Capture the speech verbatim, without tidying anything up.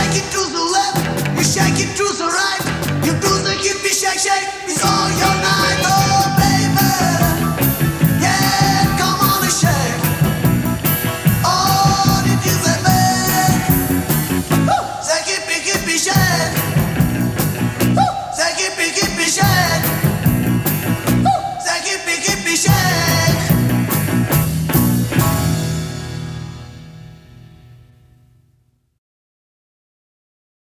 shake it to the left, you shake it to the right, you do the hippie shake shake, it's all your night. Oh.